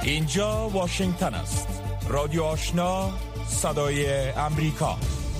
اینجا واشنگتن است. رادیو آشنا، صدای امریکا.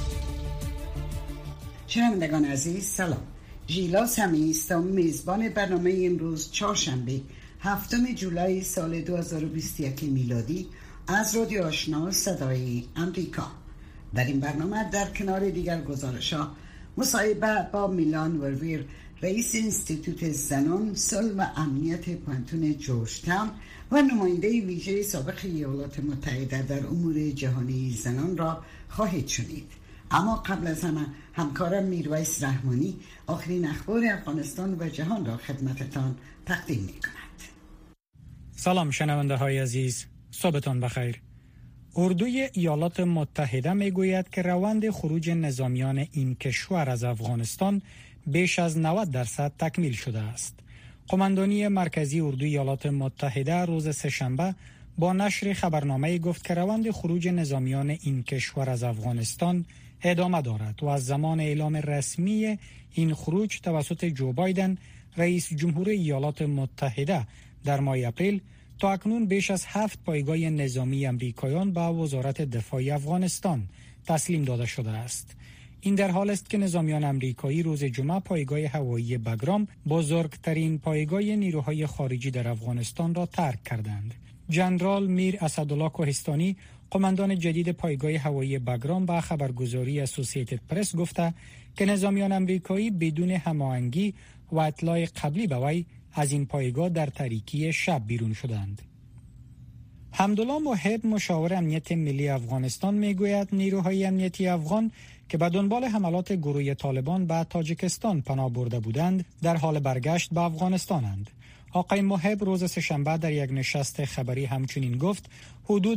شنوندگان عزیز سلام. ژیلا سمی هستم، میزبان برنامه امروز چهارشنبه 7 جولای سال 2021 میلادی از رادیو آشنا صدای امریکا. در این برنامه در کنار دیگر گزارش‌ها مصاحبه با میلان ورور، رئیس انستیتوت زنان، صلح و امنیت پانتون جورج تاون و نماینده ویژه سابق ایالات متحده در امور جهانی زنان را خواهید شنید. اما قبل از همه همکارم میرویس رحمانی آخرین اخبار افغانستان و جهان را خدمتتان تقدیم می کند. سلام شنونده های عزیز، صبحتان بخیر. اردوی ایالات متحده می گوید که روند خروج نظامیان این کشور از افغانستان بیش از 90% تکمیل شده است. قماندانی مرکزی اردوی ایالات متحده روز سه‌شنبه با نشر خبرنامه گفت که روند خروج نظامیان این کشور از افغانستان ادامه دارد و از زمان اعلام رسمی این خروج توسط جو بایدن رئیس جمهور ایالات متحده در ماه اپریل تا اکنون بیش از 7 پایگاه نظامی امریکایان به وزارت دفاع افغانستان تسلیم داده شده است. این در حال است که نظامیان امریکایی روز جمعه پایگاه هوایی بگرام، بزرگترین پایگاه نیروهای خارجی در افغانستان را ترک کردند. جنرال میر اسدالله کوهستانی، قماندان جدید پایگاه هوایی بگرام، به خبرگزاری اسوسییتد پرس گفته که نظامیان امریکایی بدون هماهنگی و اطلاع قبلی به وی از این پایگاه در تاریکی شب بیرون شدند. حمدالله موحب، مشاور امنیت ملی افغانستان، میگوید نیروهای امنیتی افغان که به دنبال حملات گروه طالبان به تاجیکستان پناه برده بودند در حال برگشت به افغانستانند. آقای موحب روز سه‌شنبه در یک نشست خبری همچنین گفت حدود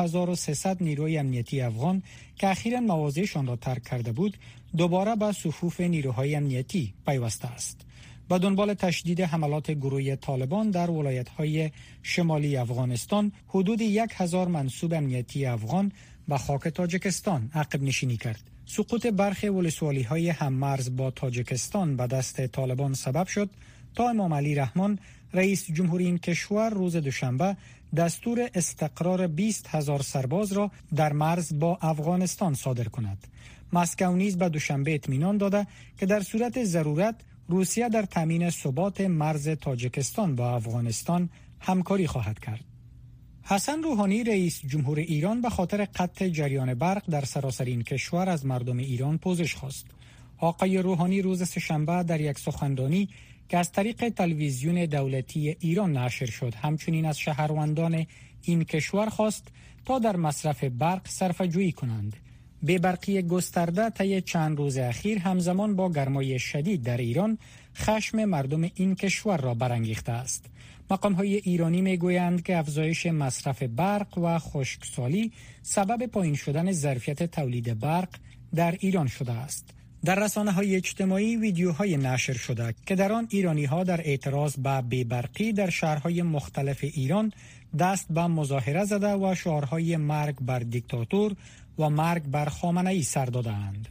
2300 نیروی امنیتی افغان که اخیراً مواضعشان را ترک کرده بود دوباره به صفوف نیروهای امنیتی پیوسته است. با دنبال تشدید حملات گروه طالبان در ولایت‌های شمالی افغانستان، حدود 1000 منصوب امنیتی افغان به خاک تاجیکستان عقب نشینی کرد. سقوط برخی ولسوالی‌های هم‌مرز با تاجیکستان به دست طالبان سبب شد تا امام علی رحمان، رئیس جمهوری این کشور، روز دوشنبه دستور استقرار 20,000 سرباز را در مرز با افغانستان صادر کند. مسکو نیز به دوشنبه اطمینان داده که در صورت ضرورت روسیه در تامین ثبات مرز تاجیکستان با افغانستان همکاری خواهد کرد. حسن روحانی، رئیس جمهور ایران، به خاطر قطع جریان برق در سراسر این کشور از مردم ایران پوزش خواست. آقای روحانی روز سه‌شنبه در یک سخنرانی که از طریق تلویزیون دولتی ایران نشر شد همچنین از شهروندان این کشور خواست تا در مصرف برق صرفه‌جویی کنند. بی‌برقی گسترده طی چند روز اخیر همزمان با گرمای شدید در ایران خشم مردم این کشور را برانگیخته است. مقام‌های ایرانی می‌گویند که افزایش مصرف برق و خشکسالی سبب پایین شدن ظرفیت تولید برق در ایران شده است. در رسانه‌های اجتماعی ویدیوهای نشر شده که در آن ایرانی‌ها در اعتراض به بی‌برقی در شهرهای مختلف ایران دست به مظاهره زده و شعارهای مرگ بر دیکتاتور و مرگ بر خامنه‌ای سر داده‌اند.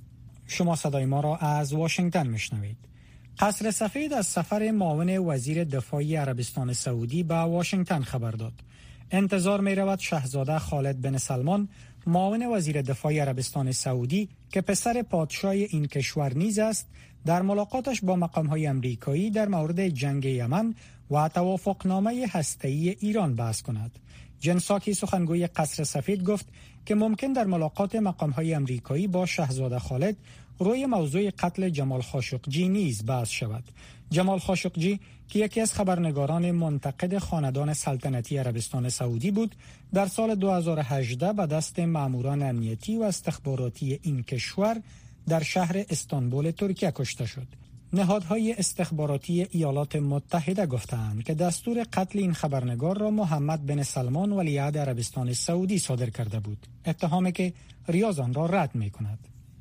شما صدای ما را از واشنگتن میشنوید. قصر سفید از سفر معاون وزیر دفاع عربستان سعودی به واشنگتن خبر داد. انتظار می رود شاهزاده خالد بن سلمان، معاون وزیر دفاع عربستان سعودی که پسر پادشاه این کشور نیز است، در ملاقاتش با مقام‌های آمریکایی در مورد جنگ یمن و توافقنامه هسته‌ای ایران بحث کند. جن ساکی، سخنگوی قصر سفید، گفت که ممکن در ملاقات مقام‌های آمریکایی با شاهزاده خالد روی موضوع قتل جمال خاشقجی نیز بحث شود. جمال خاشقجی که یکی از خبرنگاران منتقد خاندان سلطنتی عربستان سعودی بود، در سال 2018 به دست ماموران امنیتی و استخباراتی این کشور در شهر استانبول ترکیه کشته شد. نهادهای استخباراتی ایالات متحده گفتند که دستور قتل این خبرنگار را محمد بن سلمان ولیعهد عربستان سعودی صادر کرده بود، اتهامی که ریاض آن را رد می‌کند.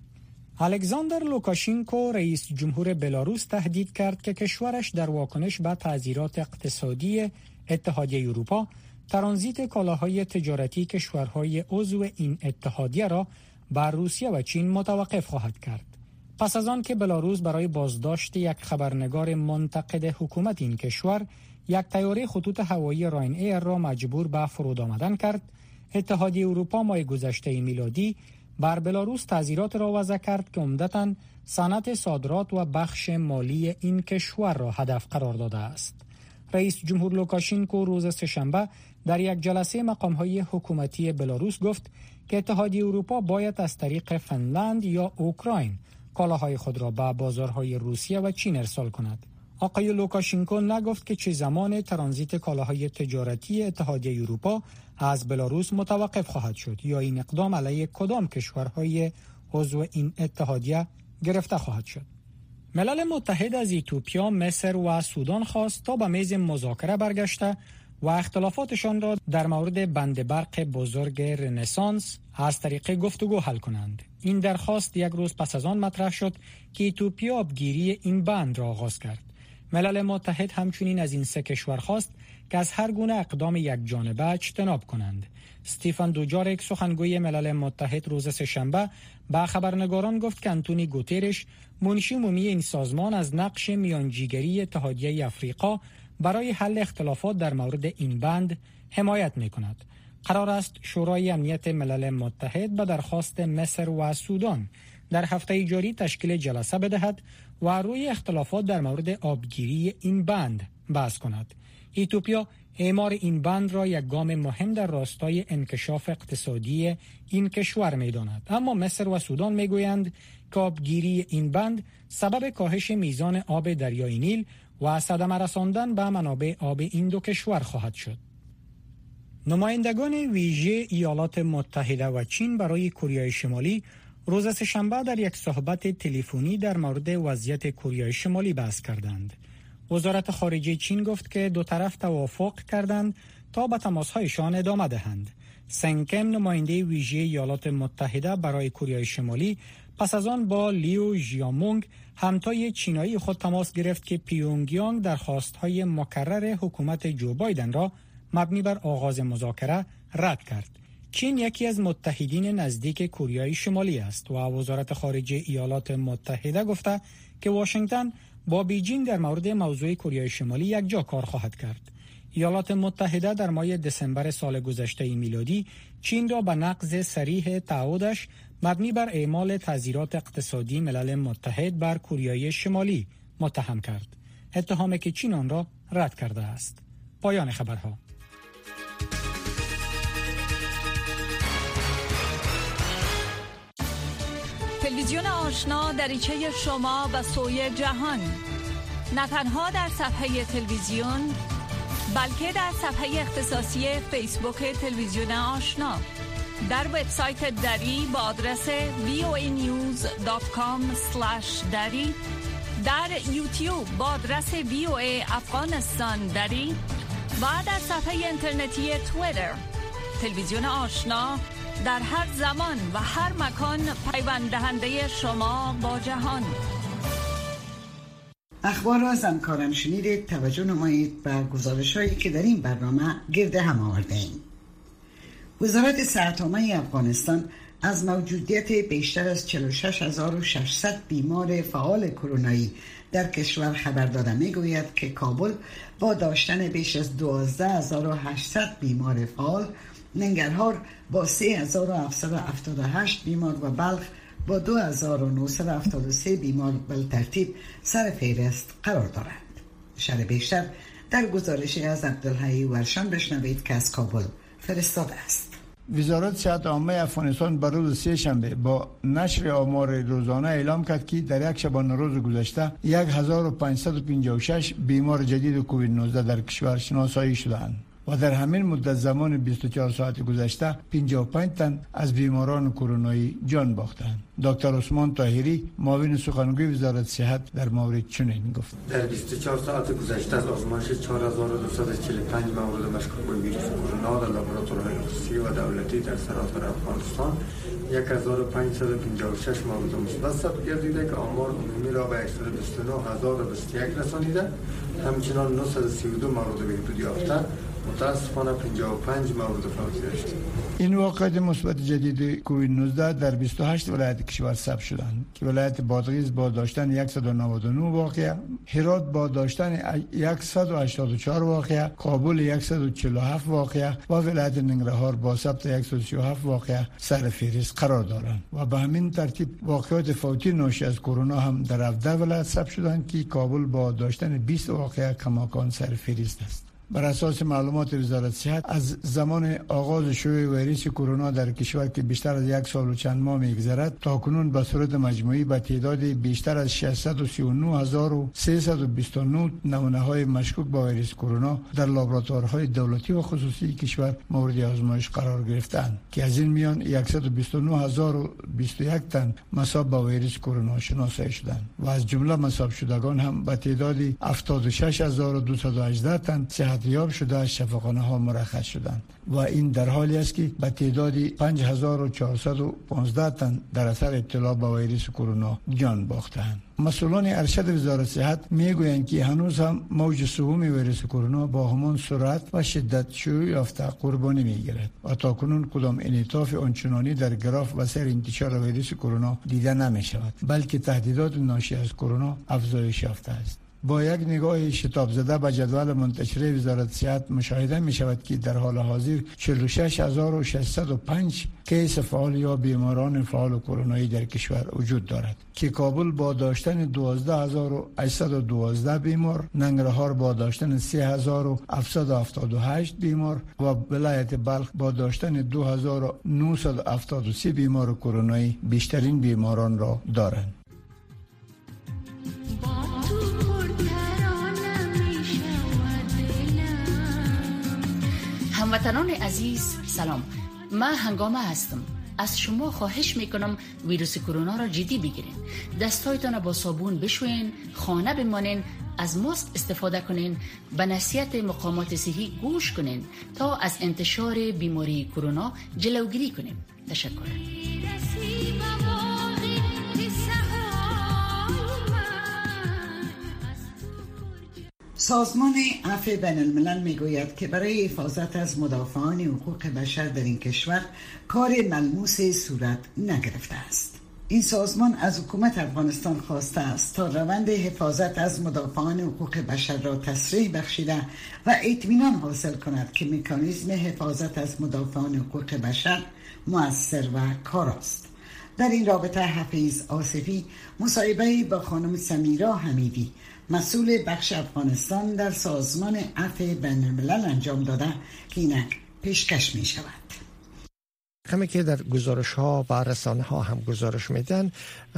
الکساندر لوکاشنکو، رئیس جمهور بلاروس، تهدید کرد که کشورش در واکنش به تعزیرات اقتصادی اتحادیه اروپا ترانزیت کالاهای تجارتی کشورهای عضو این اتحادیه را بر روسیه و چین متوقف خواهد کرد. پس از آن که بلاروس برای بازداشت یک خبرنگار منتقد حکومت این کشور یک طیاره خطوط هوایی راین ایر را مجبور به فرود آمدن کرد، اتحادیه اروپا ماه گذشته میلادی بر بلاروس تعزیرات را وضع کرد که عمدتاً صنعت صادرات و بخش مالی این کشور را هدف قرار داده است. رئیس جمهور لوکاشنکو روز سه‌شنبه در یک جلسه مقام‌های حکومتی بلاروس گفت که اتحادیه اروپا باید از طریق فنلند یا اوکراین کالاهای خود را به بازارهای روسیه و چین ارسال کند. آقای لوکاشنکو نگفت که چه زمان ترانزیت کالاهای تجارتی اتحادیه اروپا از بلاروس متوقف خواهد شد یا این اقدام علیه کدام کشورهای عضو این اتحادیه گرفته خواهد شد. ملل متحد از ایتوپیا، مصر و سودان خواست تا به میز مذاکره برگشته و اختلافاتشان را در مورد بند برق بزرگ رنسانس از طریق گفتگو حل کنند. این درخواست یک روز پس از آن مطرح شد که ایتوپیا آبگیری این بند را آغاز کرد. ملل متحد همچنین از این سه کشور خواست که از هر گونه اقدام یک جانبه اجتناب کنند. استیفن دوجارک، سخنگوی ملل متحد، روز سه‌شنبه به خبرنگاران گفت که آنتونی گوترش، منشی عمومی این سازمان، از نقش میانجیگری اتحادیه افریقا برای حل اختلافات در مورد این بند حمایت می‌کند. قرار است شورای امنیت ملل متحد به درخواست مصر و سودان در هفته جاری تشکیل جلسه بدهد و روی اختلافات در مورد آبگیری این بند بحث کند. ایتوپیا اعمار این بند را یک گام مهم در راستای انکشاف اقتصادی این کشور می‌داند، اما مصر و سودان می‌گویند که آبگیری این بند سبب کاهش میزان آب دریای نیل و صدمه رساندن به منابع آب این دو کشور خواهد شد. نمایندگان ویژه ایالات متحده و چین برای کره شمالی روز سه‌شنبه در یک صحبت تلفنی در مورد وضعیت کره شمالی بحث کردند. وزارت خارجه چین گفت که دو طرف توافق کردند تا به تماس‌هایشان ادامه دهند. سنکم، نماینده ویژه ایالات متحده برای کره شمالی، پس از آن با لیو ژیامونگ، همتای چینایی خود، تماس گرفت که پیونگیانگ درخواست‌های مکرر حکومت جو بایدن را مبنی بر آغاز مذاکره رد کرد. چین یکی از متحدین نزدیک کره شمالی است و وزارت خارجه ایالات متحده گفته که واشنگتن با بیجینگ در مورد موضوع کره شمالی یکجا کار خواهد کرد. ایالات متحده در ماه دسامبر سال گذشته میلادی چین را به نقض صریح تعهدش مبنی بر اعمال تعزیرات اقتصادی ملل متحد بر کره شمالی متهم کرد. اتهامی که چین آن را رد کرده است. پایان خبرها. تلویزیون آشنا دریچه شما به سوی جهان، نه تنها در صفحه تلویزیون بلکه در صفحه اختصاصی فیسبوک تلویزیون آشنا، در وبسایت دری با آدرس voanews.com/dari، در یوتیوب با آدرس VOA افغانستان دری و در صفحه اینترنتی توییتر. تلویزیون آشنا در هر زمان و هر مکان پیوند دهنده شما با جهان. اخبار را از همکارم شنیدید. توجه نمایید به گزارش‌هایی که در این برنامه گرد هم آورده‌ایم. وزارت صحت‌عامه افغانستان از موجودیت بیشتر از 46600 بیمار فعال کرونایی در کشور خبر داده. میگوید که کابل با داشتن بیش از 12800 بیمار فعال، ننگرهار با 3778 بیمار و بلخ با 2973 بیمار بالترتیب سر فهرست قرار دارند. شرح بیشتر در گزارشی از عبدالحی ورشان بشنوید که از کابل فرستاده است. وزارت صحت عامه افغانستان بر روز سه‌شنبه با نشر آمار روزانه اعلام کرد که در یک شبانه روز گذشته 1556 بیمار جدید کووید 19 در کشور شناسایی شدند و در همین مدت زمان 24 ساعت گذشته 55 تن از بیماران کرونایی جان باختند. دکتر عثمان طاهری، معاون سخنگوی وزارت صحت، در مورد چنین گفت: در 24 ساعت گذشته از آزمایش 4245 مورد مشکوک به ویروس کرونا در لابراتوارهای خصوصی و دولتی در سراسر افغانستان 1556 مورد مثبت ثبت گردیده که آمار عمومی را به 829021 رسانیده. همچنان 932 مورد بهبود یافته متاسفانه 55 مورد فوتی داشتیم. این واقعات مثبت جدید کووید 19 در 28 ولایت کشور ثبت شدند که ولایت بادغیس با داشتن 199 واقعه، هرات با داشتن 184 واقعه، کابل 147 واقعه و ولایت ننگرهار با ثبت 137 واقعه سر فهرست قرار دارند و به همین ترتیب واقعات فوتی ناشی از کرونا هم در 17 ولایت ثبت شدند که کابل با داشتن 20 واقعه کماکان سر فهرست است. بر اساس معلومات وزارت صحت از زمان آغاز شیوع ویروس کرونا در کشور که بیشتر از 1 سال و چند ماه می‌گذرد تاکنون به صورت مجموعی به تعداد بیشتر از 639329 نمونه‌های مشکوک به ویروس کرونا در لابراتوارهای دولتی و خصوصی کشور مورد آزمایش قرار گرفتند که از این میان 129021 تن مصاب به ویروس کرونا شناسایی شدند و از جمله مصاب شدگان هم به تعداد 76218 تن صحتیاب شده از شفاخانه ها مرخص شدند و این در حالی است که به تعداد 5415 تن در اثر ابتلا به ویروس کرونا جان باختند. مسئولان ارشد وزارت صحت میگویند که هنوز هم موج سوم ویروس کرونا با همان سرعت و شدت شیوع یافته قربانی میگیرد و تاکنون کدام انعطاف آنچنانی در گراف و سیر انتشار ویروس کرونا دیده نمی شود، بلکه تهدیدات ناشی از کرونا افزایش یافته است. با یک نگاه شتاب زده به جدول منتشره وزارت صحت مشاهده می شود که در حال حاضر 46605 کیس فعال یا بیماران فعال کرونایی در کشور وجود دارد که کابل با داشتن 12812 بیمار، ننگرهار با داشتن 3778 بیمار و ولایت بلخ با داشتن 2973 بیمار کرونایی بیشترین بیماران را دارند. هموطنان عزیز سلام، من هنگامه هستم. از شما خواهش میکنم ویروس کرونا را جدی بگیرین. دستایتان با صابون بشوین، خانه بمانین، از ماسک استفاده کنین، به نصیحت مقامات صحی گوش کنین تا از انتشار بیماری کرونا جلوگیری کنیم. تشکر. سازمان عفو بین الملل میگوید که برای حفاظت از مدافعان حقوق بشر در این کشور کار ملموس صورت نگرفته است. این سازمان از حکومت افغانستان خواسته است تا روند حفاظت از مدافعان حقوق بشر را تسریع بخشیده و اطمینان حاصل کند که مکانیزم حفاظت از مدافعان حقوق بشر مؤثر و کاراست. در این رابطه حفیظ آصفی مصاحبه‌ای با خانم سمیرا حمیدی مسئول بخش افغانستان در سازمان عفو بین الملل انجام داده که اینک پیشکش می شود. همه که در گزارش ها و رسانه ها هم گزارش میدن،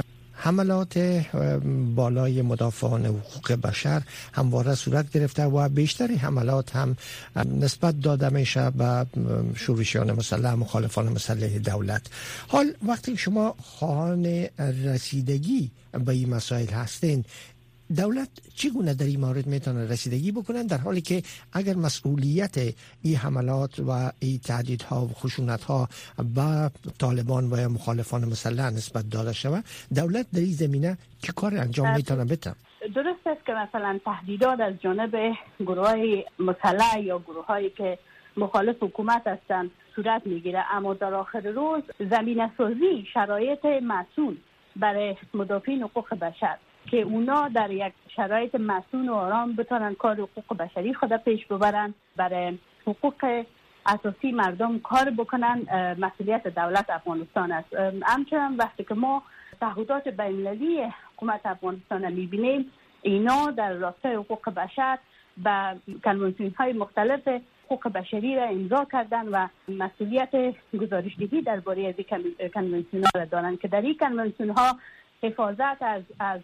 حملات بالای مدافعان حقوق بشر همواره صورت گرفته و بیشتر حملات هم نسبت داده میشه به شورشیان مسلح، مخالفان مسلح دولت. حال وقتی شما خواهان رسیدگی به این مسائل هستین، دولت چگونه در این مورد میتونه رسیدگی بکنن، در حالی که اگر مسئولیت این حملات و این تهدیدها و خشونتها به طالبان و یا مخالفان مسلح نسبت داده شود، دولت در این زمینه چه کار انجام میتونه بده؟ درست است که مثلا تهدیدات از جانب گروه‌های مسلح یا گروه‌هایی که مخالف حکومت هستند صورت میگیره، اما در آخر روز زمینه‌سازی شرایط مسئول برای مدافعین حقوق بشر که اونا در یک شرایط مسئول و آرام بتونن کار حقوق بشری خود پیش ببرن، برای حقوق اساسی مردم کار بکنن، مسئولیت دولت افغانستان است. همچنان وقتی که ما تعهدات بین‌المللی حکومت افغانستان میبینیم، اینا در راستای حقوق بشر و کنوانسیون‌های مختلف حقوق بشری را امضا کردن و مسئولیت گزارش‌دهی درباره از کنوانسیون‌ها را دارن که در این کنوانسیون‌ها حفاظت از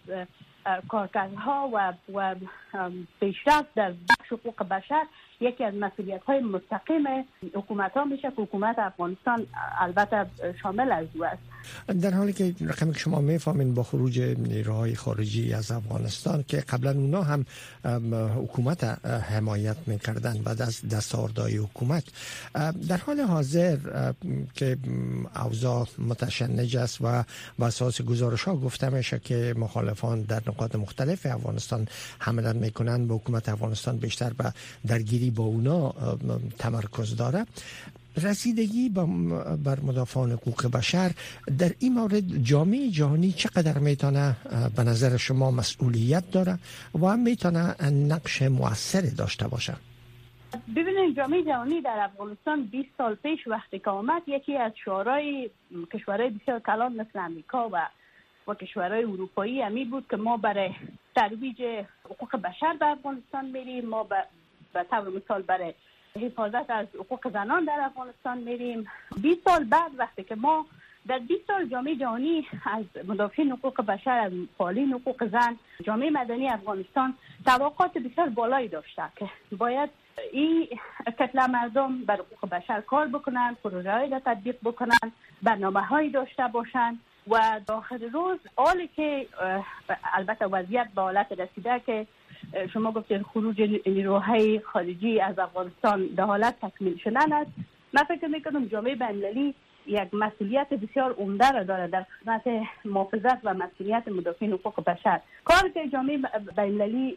کارکردها و پیشرفت در بخش حقوق بشر یکی از مسئولیت‌های مستقیم حکومت‌ها میشه که حکومت افغانستان البته شامل از او است. در حالی که رقمی که شما میفهمین با خروج نیروهای خارجی از افغانستان که قبلا اونا هم حکومت حمایت میکردن بعد از دستاوردهای حکومت، در حال حاضر که اوضاع متشنج است و بر اساس گزارش‌ها گفته میشه که مخالفان در نقاط مختلف افغانستان حمله میکنن به حکومت افغانستان، بیشتر بیشتر به درگیری با اونا تمرکز داره. رسیدگی بر مدافعان حقوق بشر در این مورد جامعه جهانی چقدر میتونه به نظر شما مسئولیت داره و هم میتونه نقش مؤثری داشته باشه؟ ببینید، جامعه جهانی در افغانستان 20 سال پیش وقتی که آمد، یکی از شعارهای کشورهای بسیار کلان مثل امریکا و کشورهای اروپایی همی بود که ما برای ترویج حقوق بشر در افغانستان میریم، ما به طور مثال برای حفاظت از حقوق زنان در افغانستان میریم. 20 سال بعد وقتی که ما در 20 سال جامعه جهانی از مدافعین حقوق بشر، از فعالین حقوق زن، جامعه مدنی افغانستان توقعات بسیار بالایی داشته که باید این کتله مردم بر حقوق بشر کار بکنن، پروژه‌های را تطبیق بکنن، برنامه‌هایی داشته باشن و در آخر روز حالی که البته وضعیت به حالت رسیده که شما گفتید خروج نیروهای خارجی از افغانستان در حالت تکمیل شدن است، من فکر میکنم جامعه بین‌المللی یک مسئولیت بسیار عمده را داره در خدمت محافظت و مسئولیت مدافعین حقوق بشر. کاری که جامعه بین‌المللی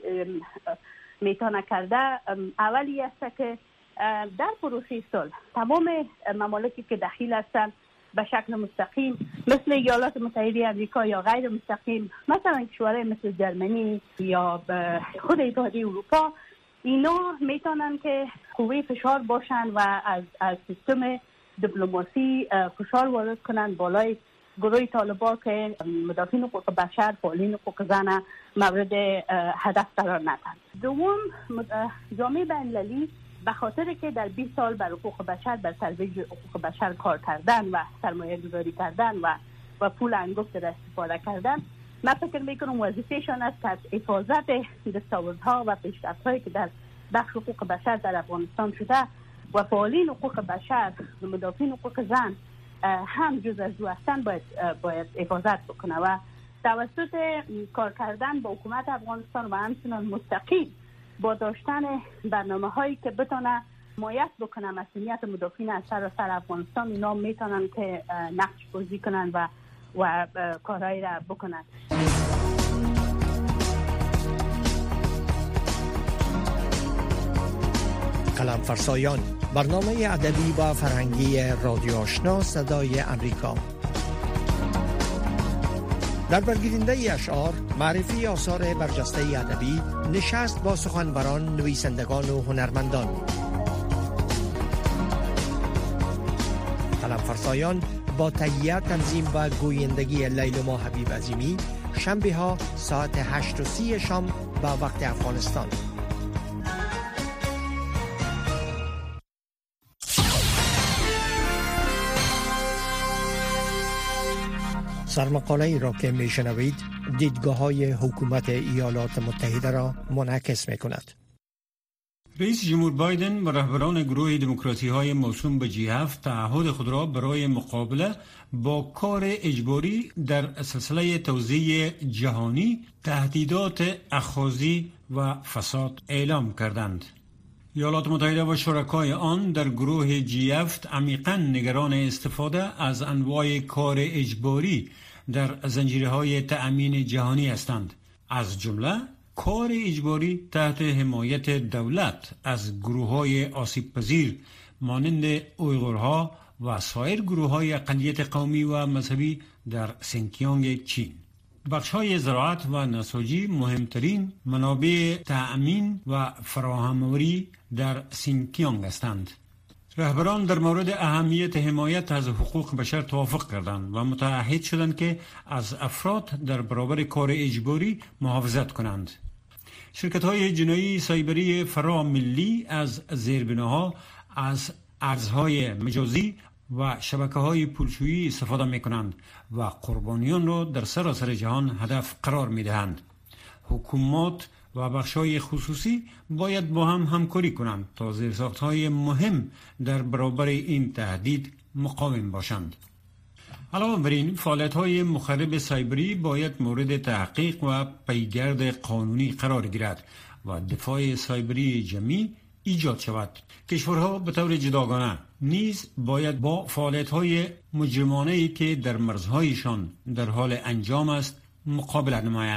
میتونه کرده اولی است که در پروسه صلح تمام ممالکی که دخیل هستند به شکل مستقیم مثل ایالات متحده آمریکا یا غیر مستقیم، مثلا کشورهای مثل جرمنی یا خود اتحادیه اروپا، اینا میتونن که قوه فشار باشن و از سیستم دیپلماسی فشار وارد کنن بالای گروه طالبان که مدافعین حقوق بشر، فعالین حقوق زن مورد هدف قرار ندن. دوم، جامعه بین‌المللی به خاطر که در 20 سال بر حقوق بشر، بر ترویج حقوق بشر کار کردن و سرمایه گذاری کردن و پول انگفت را استفاده کردن، من فکر میکنم وظیفهشان است که از حفاظت دستاوردها و پیشرفت‌هایی که در بخش حقوق بشر در افغانستان شده و فعالین حقوق بشر و مدافعین حقوق زن هم جز از او هستند باید حفاظت بکنه و توسط کار کردن با حکومت افغانستان و همچنان مستقیم با داشتن برنامه‌هایی که بتونه حمایت بکنه مسئولیت مدافعین از سراسر افغانستان، اینا میتونن که نقش بازی کنن و کارهایی را بکنن. قلم فرسایان، برنامه ادبی و فرهنگی رادیو آشنا صدای امریکا. در برگیرنده اشعار، معرفی آثار برجسته ادبی، نشست با سخنوران، نویسندگان و هنرمندان. قلم فرسایان با تهیه، تنظیم و گویندگی لیلما حبیب عظیمی، شنبه ها ساعت 8:30 شام به وقت افغانستان. سرمقاله ای را که میشنوید دیدگاه های حکومت ایالات متحده را منعکس می کند. رئیس جمهور بایدن و رهبران گروه دموکراتی های موسوم به G7 تعهد خود را برای مقابله با کار اجباری در سلسله توزیع جهانی، تهدیدات اخاذی و فساد اعلام کردند. ایالات متحده و شرکای آن در گروه G7 عمیقاً نگران استفاده از انواع کار اجباری در زنجیرهای تأمین جهانی هستند، از جمله کار اجباری تحت حمایت دولت از گروه‌های آسیب‌پذیر مانند اویغورها و سایر گروه‌های اقلیت قومی و مذهبی در سینکیانگ چین. بخش‌های زراعت و نساجی مهمترین منابع تأمین و فراهم‌آوری در سینکیانگ هستند. رهبران در مورد اهمیت حمایت از حقوق بشر توافق کردند و متعهد شدند که از افراد در برابر کار اجباری محافظت کنند. شرکت‌های جنایی سایبری فراملی از زیربناها، از ارزهای مجازی و شبکه‌های پولشویی استفاده می‌کنند و قربانیان را در سراسر جهان هدف قرار می‌دهند. حکومات و بخش‌های خصوصی باید با هم همکاری کنند تا زیرساخت‌های مهم در برابر این تهدید مقاوم باشند. علاوه بر این، فعالیت‌های مخرب سایبری باید مورد تحقیق و پیگرد قانونی قرار گیرد و دفاع سایبری جمعی ایجاد شود. کشورها به طور جداگانه نیز باید با فعالیت‌های مجرمانه‌ای که در مرزهایشان در حال انجام است مقابله نمایند.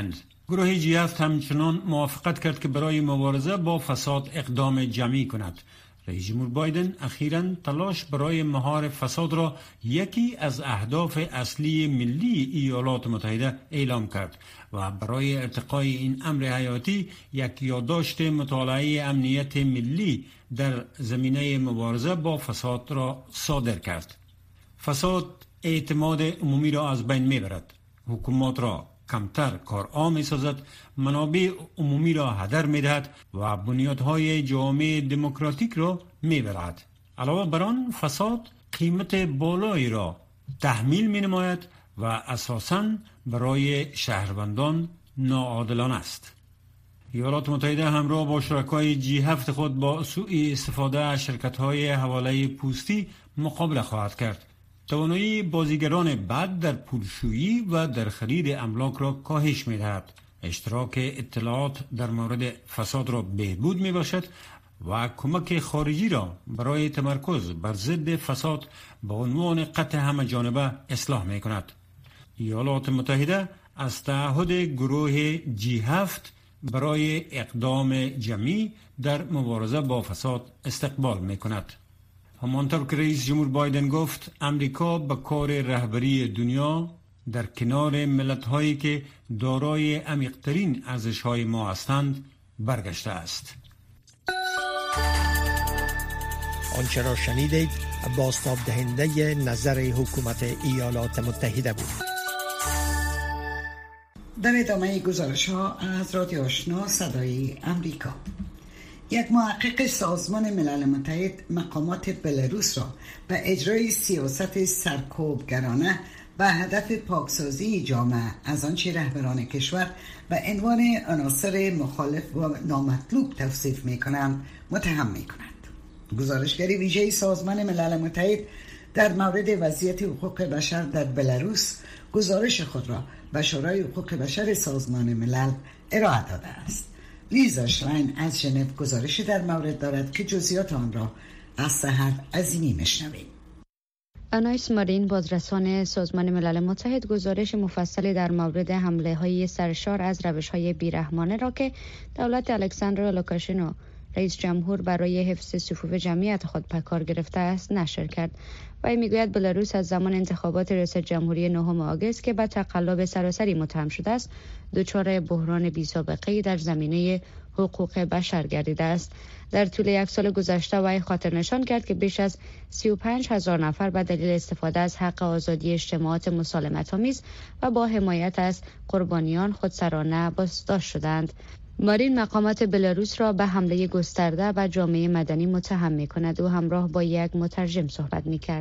گروه G7 همچنان موافقت کرد که برای مبارزه با فساد اقدام جمعی کند. رئیس جمهور بایدن اخیراً تلاش برای مهار فساد را یکی از اهداف اصلی ملی ایالات متحده اعلام کرد و برای ارتقای این امر حیاتی یک یادداشت مطالعه امنیت ملی در زمینه مبارزه با فساد را صادر کرد. فساد اعتماد عمومی را از بین میبرد، حکومت را کمتر کارآمد می‌سازد، منابع عمومی را هدر می‌دهد و بنیادهای جامعه دموکراتیک را می‌برد. علاوه بر آن فساد قیمت بالایی را تحمیل می‌نماید و اساساً برای شهروندان ناعادلانه است. ایالات متحده همراه با شرکای G7 خود با سوء استفاده از شرکت‌های حواله پوستی مقابله خواهد کرد. توانایی بازیگران بد در پولشویی و در خرید املاک را کاهش می‌دهد. اشتراک اطلاعات در مورد فساد را بهبود می‌بخشد و کمک خارجی را برای تمرکز بر ضد فساد با عنوان قطع همه‌جانبه اصلاح می‌کند. ایالات متحده از تعهد گروه G7 برای اقدام جمعی در مبارزه با فساد استقبال می‌کند. همانطور که رئیس جمهور بایدن گفت، امریکا به کار رهبری دنیا در کنار ملت‌هایی که دارای عمیق‌ترین ارزش‌های ما هستند برگشته است. آنچه را شنیدید بازتاب دهنده نظر حکومت ایالات متحده بود. در ادامه گزارش‌ها از رادیو آشنا صدای امریکا، یک محقق سازمان ملل متحد مقامات بلاروس را به اجرای سیاست سرکوبگرانه و هدف پاکسازی جامعه از آنچه رهبران کشور به عنوان عناصر مخالف و نامطلوب توصیف می‌کنند متهم می‌کند. گزارشگر ویژه سازمان ملل متحد در مورد وضعیت حقوق بشر در بلاروس گزارش خود را به شورای حقوق بشر سازمان ملل ارائه داده است. لیزا شلاین از ژنو گزارشی در مورد دارد که جزئیات آن را از سحر عظیمی میشنویم. آنایس مارین، بازرسان سازمان ملل متحد، گزارش مفصلی در مورد حمله های سرشار از روش های بیرحمانه را که دولت الکساندر لوکاشنکو رئیس جمهور برای حفظ صفوف جمعیت خود به کار گرفته است نشر کرد. و میگوید بلاروس از زمان انتخابات ریاست جمهوری 9 آگوست که به تقلب سراسری متهم شده است، دچار بحران بی‌سابقه‌ای در زمینه حقوق بشر گردیده است. در طول یک سال گذشته وی خاطر نشان کرد که بیش از 35,000 نفر به دلیل استفاده از حق آزادی اجتماعات مسالمت‌آمیز و با حمایت از قربانیان خودسرانه بازداشت شدند. مارین مقامات بلاروس را به حمله گسترده و جامعه مدنی متهم می‌کند و همراه با یک مترجم صحبت می‌کرد.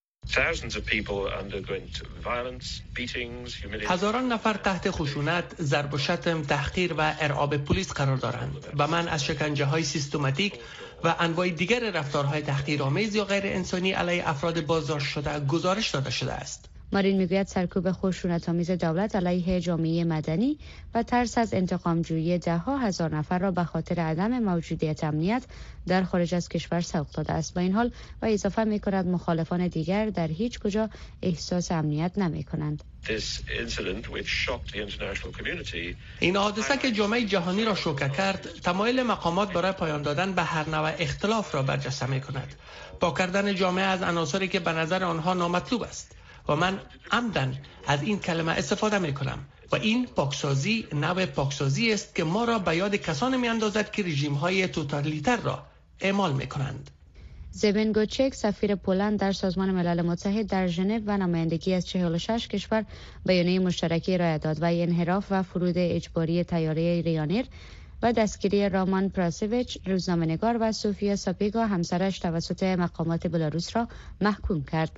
هزاران نفر تحت خشونت، ضرب و شتم، تحقیر و ارعاب پلیس قرار دارند و من از شکنجه‌های سیستماتیک و انواع دیگر رفتارهای تحقیرآمیز یا غیر انسانی علیه افراد بازداشت شده گزارش داده شده است. مارین میگوید سرکوب خشونت‌آمیز دولت علیه جامعه مدنی و ترس از انتقام‌جویی ده‌ها هزار نفر را به خاطر عدم موجودیت امنیت در خارج از کشور سوق داده است. با این حال و اضافه می‌کند مخالفان دیگر در هیچ کجا احساس امنیت نمی‌کنند. این حادثه که جامعه جهانی را شوکه کرد، تمایل مقامات برای پایان دادن به هر نوع اختلاف را برجسته می‌کند. پاک کردن جامعه از عناصری که به نظر آنها نامطلوب است. و من عمدن از این کلمه استفاده می کنم و این پاکسازی نوع پاکسازی است که ما را به یاد کسانی می اندازد که رژیم های توتالیتر را اعمال می کنند. زبن گوچک، سفیر پولند در سازمان ملل متحد در ژنو و نمایندگی از 46 کشور بیانیه مشترکی ارائه داد و انحراف و فرود اجباری طیاره ریانیر و دستگیری رامان پراسویچ، روزنامه‌نگار، و سوفیا ساپیگا همسرش توسط مقامات بلاروس را محکوم کرد.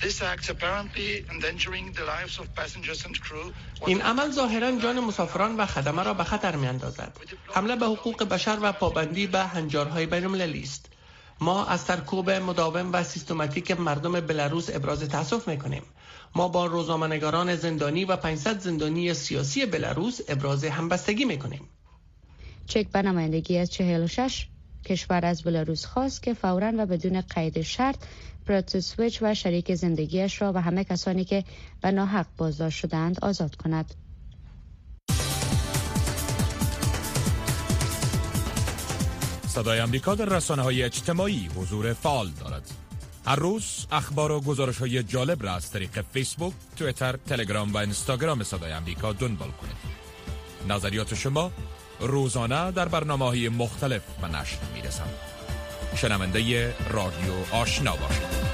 این عمل ظاهراً جان مسافران و خدمه را به خطر می اندازد. حمله به حقوق بشر و پابندی به هنجارهای بین‌المللی است. ما از سرکوب مداوم و سیستماتیک مردم بلاروس ابراز تأسف می کنیم. ما با روزنامه‌نگاران زندانی و 500 زندانی سیاسی بلاروس ابراز همبستگی می کنیم. چک به نمایندگی از 46 کشور از بلاروس خواست که فوراً و بدون قید شرط پراسویچ و شریک زندگیش را و همه کسانی که به ناحق بازداشت شدند آزاد کند. صدای آمریکا در رسانه‌های اجتماعی حضور فعال دارد. هر روز اخبار و گزارش‌های جالب را از طریق فیسبوک، توییتر، تلگرام و اینستاگرام صدای آمریکا دنبال کنید. نظریات شما روزانه در برنامه‌های مختلف به نشر می‌رسند. شنونده رادیو آشنا باشید.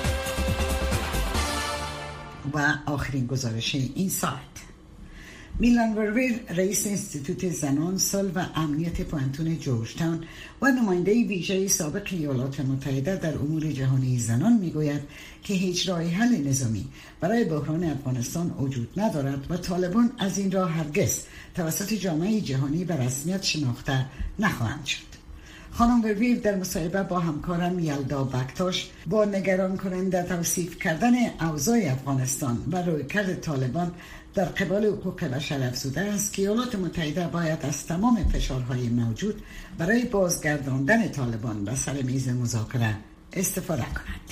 و آخرین گزارش این ساعت: میلان ورور، رئیس انستیتوت زنان، صلح و امنیت پوانتون جورجتاون و نماینده ویژه سابق ایالات متحده در امور جهانی زنان میگوید که هیچ راه حل نظامی برای بحران افغانستان وجود ندارد و طالبان از این راه هرگز توسط جامعه جهانی به رسمیت شناخته نخواهند شد. خانم ورور در مصاحبه با همکارم یلدا بکتاش با نگران کننده توصیف کردن اوضاع افغانستان و رویکرد طالبان در قبال حقوق بشر افزوده است که ایالات متحده باید از تمام فشارهای موجود برای بازگرداندن طالبان به سر میز مذاکره استفاده کند.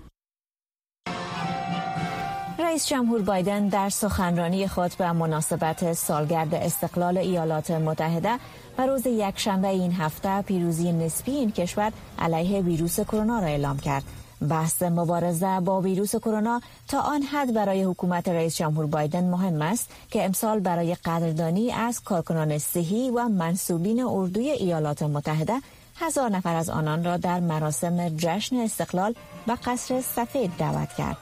رئیس جمهور بایدن در سخنرانی خود به مناسبت سالگرد استقلال ایالات متحده و روز یکشنبه این هفته پیروزی نسبی این کشور علیه ویروس کرونا را اعلام کرد. بحث مبارزه با ویروس کرونا تا آن حد برای حکومت رئیس جمهور بایدن مهم است که امسال برای قدردانی از کارکنان صحی و منصوبین اردوی ایالات متحده 1000 نفر از آنان را در مراسم جشن استقلال و قصر سفید دعوت کرد.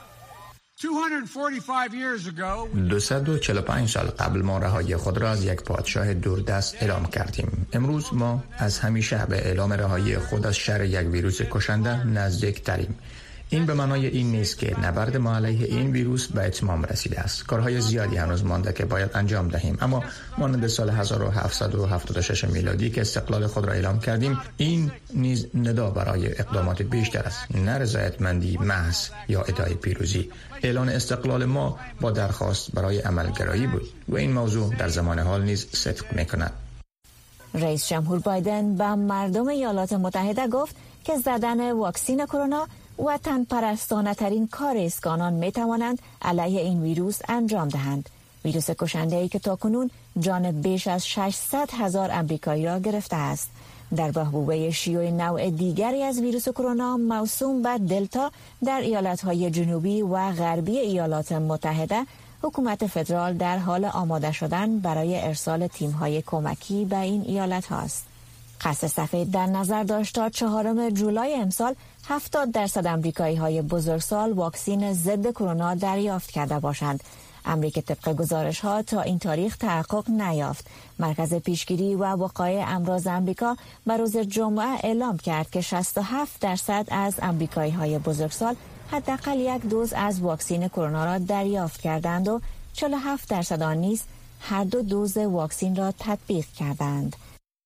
245 سال قبل ما رهایی خود را از یک پادشاه دوردست اعلام کردیم. امروز ما از همیشه به اعلام رهایی خود از شر یک ویروس کشنده نزدیک تریم. این به معنای این نیست که نبرد ما علیه این ویروس به اتمام رسیده است. کارهای زیادی هنوز مانده که باید انجام دهیم، اما مانند سال 1776 میلادی که استقلال خود را اعلام کردیم، این نیز ندا برای اقدامات بیشتر است، نه رضایتمندی محض یا ادعای پیروزی. اعلان استقلال ما با درخواست برای عملگرایی بود و این موضوع در زمان حال نیز صدق می‌کند. رئیس جمهور بایدن به مردم ایالات متحده گفت که زدن واکسن کرونا وطن پرستانه ترین کار است که آنان می توانند علیه این ویروس انجام دهند. ویروس کشنده ای که تاکنون جان بیش از 600,000 امریکایی را گرفته است. در بحبوبه شیوع نوع دیگری از ویروس کرونا موسوم به دلتا در ایالت‌های جنوبی و غربی ایالات متحده، حکومت فدرال در حال آماده شدن برای ارسال تیم‌های کمکی به این ایالت‌ها است. قصر سفید در نظر داشت تا 4 جولای امسال 70% امریکایی‌های بزرگسال واکسن ضد کرونا دریافت کرده باشند. امری که طبق گزارش‌ها تا این تاریخ تحقق نیافت. مرکز پیشگیری و وقایع امراض امریکا بر روز جمعه اعلام کرد که 67% از امریکایی‌های بزرگسال حداقل یک دوز از واکسن کرونا را دریافت کردند و 47% آن نیز هر 2 دوز واکسن را تطبیق کردند.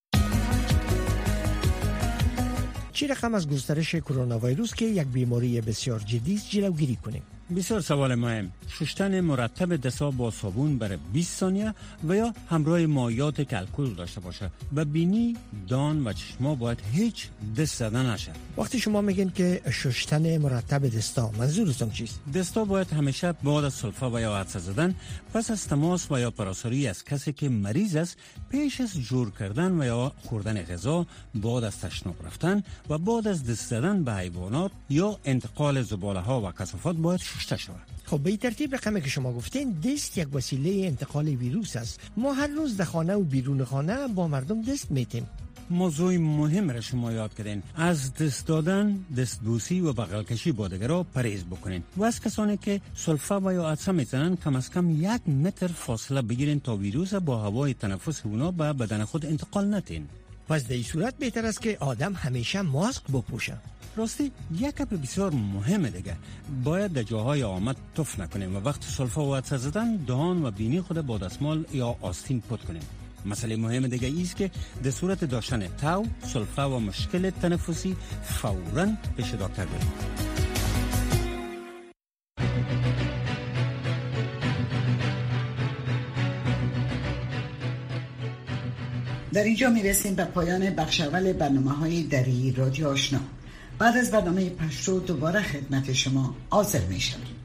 چه رقم از گسترش کرونا ویروس که یک بیماری بسیار جدی است جلوگیری کنیم؟ بسیار سوال مهم. شستن مرتب دستا با صابون برای 20 ثانیه و یا همراه مایعات که الکل داشته باشه. و بینی، دان و چشما باید هیچ دست زدن نشه. وقتی شما میگین که شستن مرتب دستا، منظورتون چیست؟ دستا باید همیشه بعد از سلفه و یا عدسه زدن، پس از تماس و یا پراساری از کسی که مریض است، پیش از جور کردن و یا خوردن غذا، بعد از تشناب رفتن و بعد از دست زدن به حیوانات یا انتقال زباله ها و کثافات باید شسته شود. خب به این ترتیب رقمی که شما گفتین، دست یک وسیله انتقال ویروس است. ما هر روز در خانه و بیرون خانه با مردم دست میتیم. موضوع مهم را شما یاد کردین. از دست دادن، دست بوسی و بغل کشی با دیگران پرهیز بکنین و از کسانی که سلفه و یا عدسه میزنن کم از کم 1 متر فاصله بگیرین تا ویروس با هوای تنفس اونا به بدن خود انتقال ندین. پس در این صورت بهتر است که آدم همیشه ماسک بپوشه. راستی یک گپ بسیار مهمه دیگه، باید در جاهای آمد تف نکنیم و وقت سلفه و عدسه زدن دهان و بینی خود با دستمال یا آستین پاک کنیم. مسئله مهم دیگه ایست که در صورت داشتن تاو، سلفه و مشکل تنفسی فوراً پیش دکتر بریم. در اینجا میرسیم به پایان بخش اول برنامه‌های دری رادیو آشنا. بعد از برنامه پشتو دوباره خدمت شما حاضر میشم.